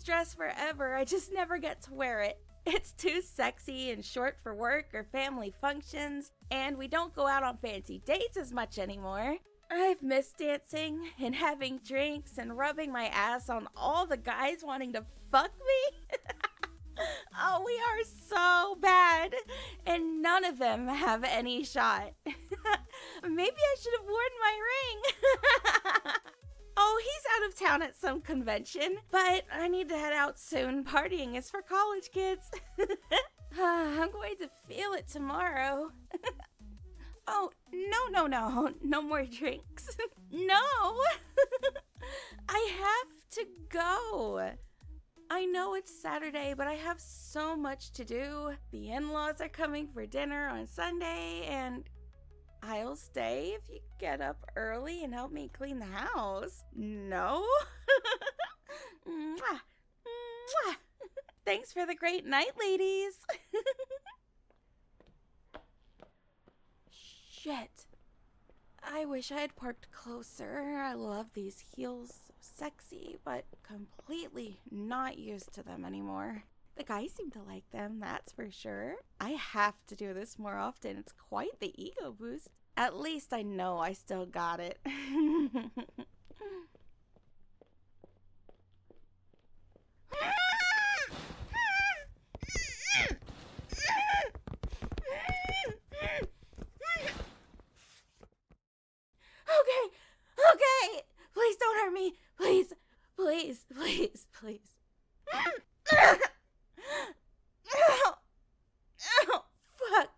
dress forever. I just never get to wear it. It's too sexy and short for work or family functions, and we don't go out on fancy dates as much anymore. I've missed dancing and having drinks and rubbing my ass on all the guys wanting to fuck me. Oh, we are so bad, and none of them have any shot. Maybe I should have worn my ring. Oh, he's out of town at some convention, but I need to head out soon. Partying is for college kids. I'm going to feel it tomorrow. Oh, no more drinks. No! I have to go. I know it's Saturday, but I have so much to do. The in-laws are coming for dinner on Sunday, and I'll stay if you get up early and help me clean the house. No? Mwah. Mwah. Thanks for the great night, ladies. Shit. I wish I had parked closer. I love these heels. So sexy, but completely not used to them anymore. The guys seem to like them, that's for sure. I have to do this more often. It's quite the ego boost. At least I know I still got it. Okay. Please don't hurt me. Please. Ow, fuck.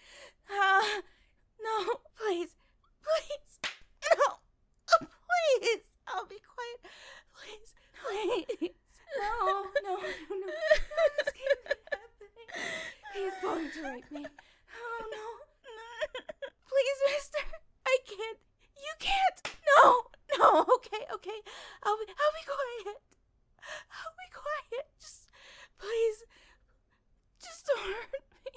No, please. No, please. I'll be quiet. Please. No. This can't be happening. He's going to rape me. Oh, no. Please, mister. I can't. You can't. No. Okay. I'll be quiet. Just, please. Just don't hurt me.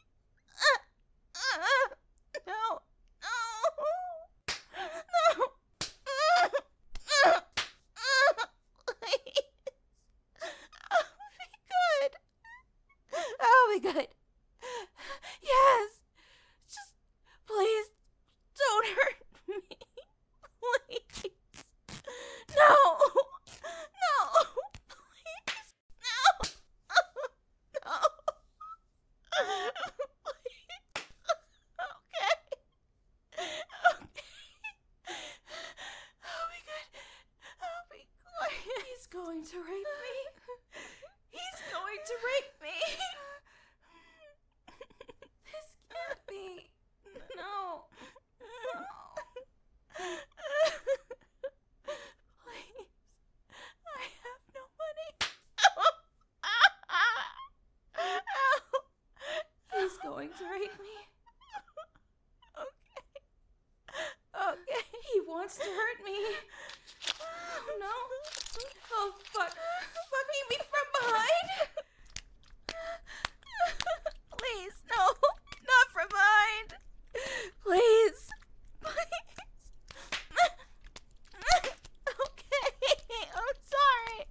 No. Please. I'll be good. Yes. Just, please, don't hurt me. Please. No. Please. No. Please. Okay. I'll be good. I'll be quiet. He's going to rape me. This can't be. No. Please. I have no money. He's going to rape me. Okay. He wants to hurt me. Oh, no. Oh, fuck. Fucking me from behind. Please, no. Not from behind. Please. Okay. I'm sorry.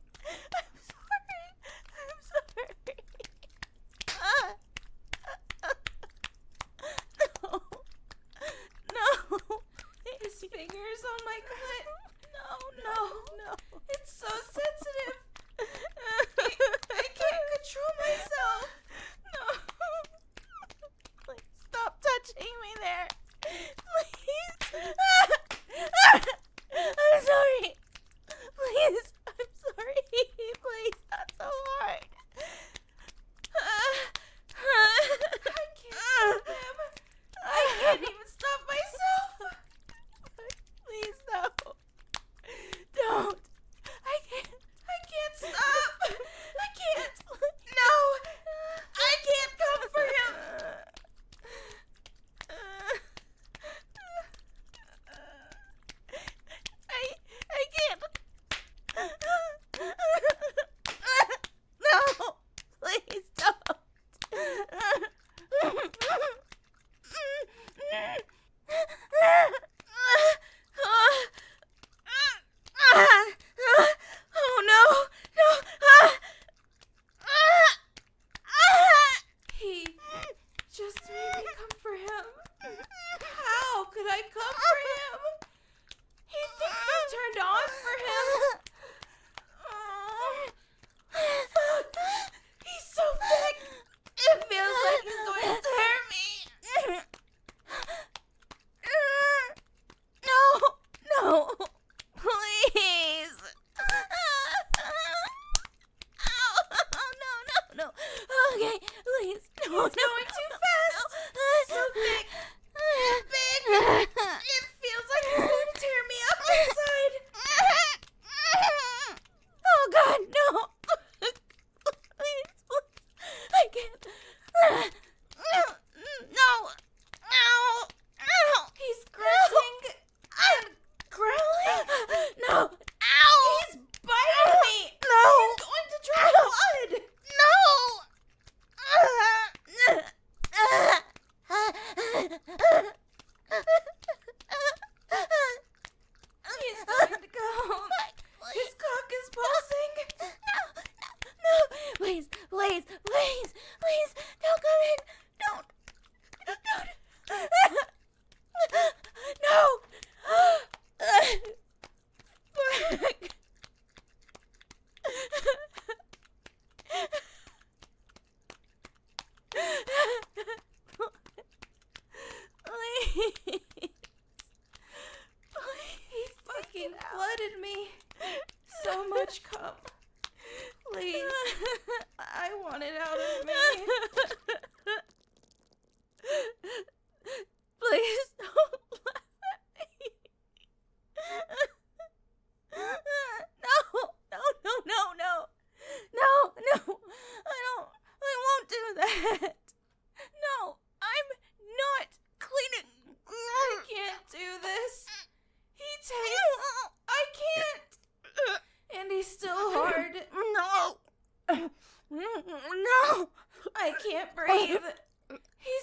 No. His fingers on my clit. No. It's so sensitive. I can't.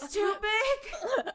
It's too big.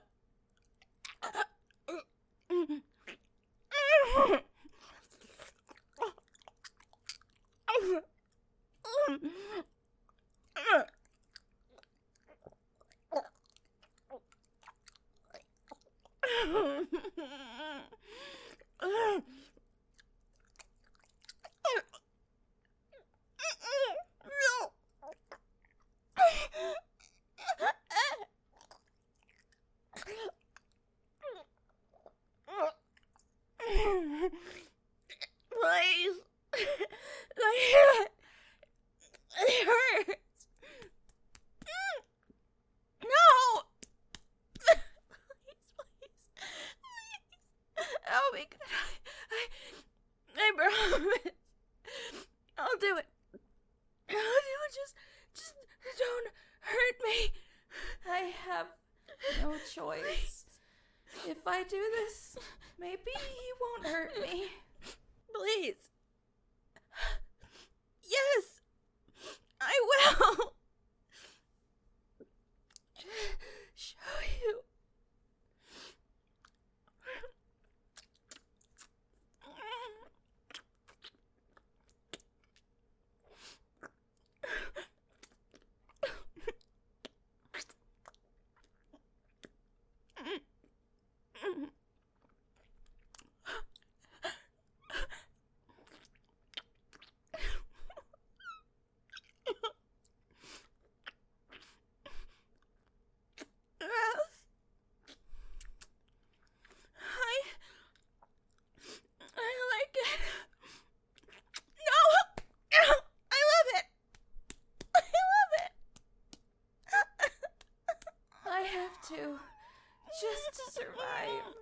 Please. It hurts. No. Please. I'll be good. I promise. I'll do it. Just don't hurt me. I have no choice. If I do this, maybe he won't hurt me. Please. Yes, I will. Show you. I like it. No! I love it. I have to, just to survive.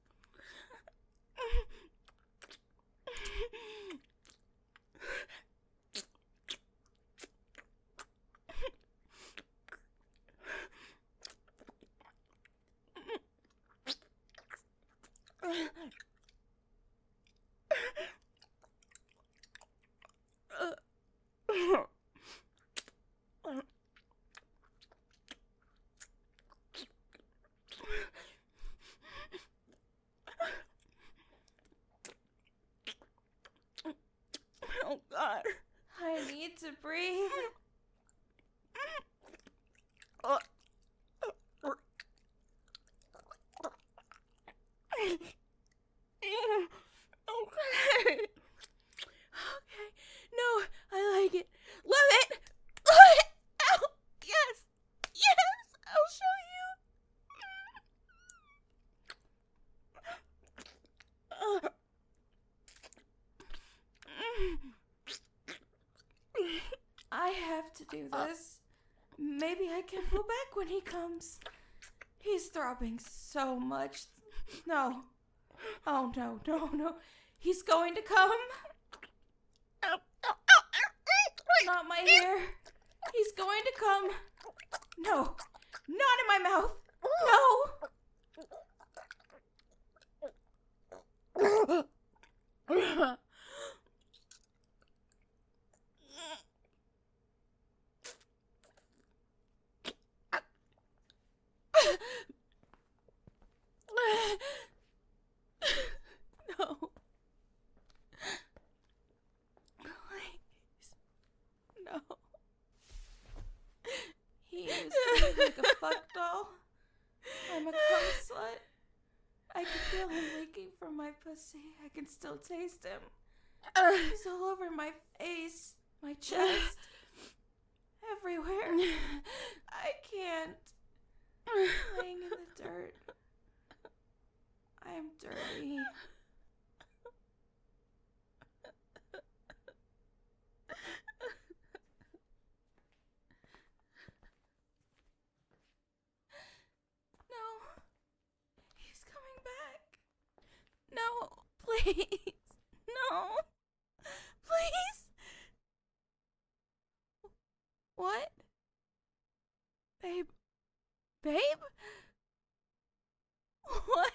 Oh, God. I need to breathe. Okay. No, I like it. Love it. Ow. Yes. I'll show you. I have to do this. Maybe I can pull back when he comes. He's throbbing so much. No. Oh, no. He's going to come. Not my hair. He's going to come. No. Not in my mouth. No. No. Please. No. He is like a fuck doll. I'm a cum slut. I can feel him leaking from my pussy. I can still taste him. He's all over my face, my chest, everywhere. I can't. Laying in the dirt. I'm dirty. No. He's coming back. No. Please. No. Please. What? Babe? What?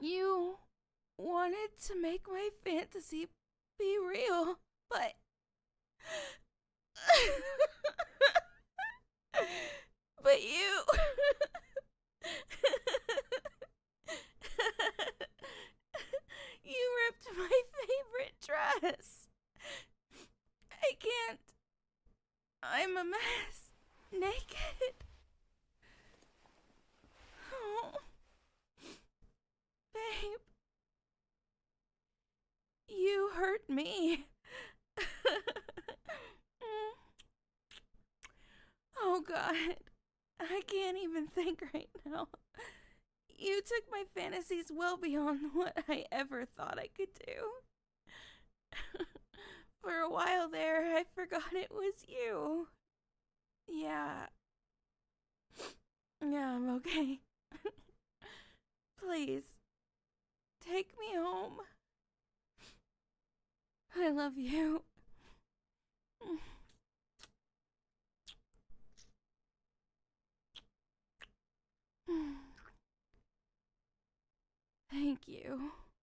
You wanted to make my fantasy be real, but... but you... you ripped my favorite dress. I can't. I'm a mess. Naked. Oh. Babe. You hurt me. Oh, God. I can't even think right now. You took my fantasies well beyond what I ever thought I could do. For a while there, I forgot it was you. Yeah. Yeah, I'm okay. Please, take me home. I love you. Thank you.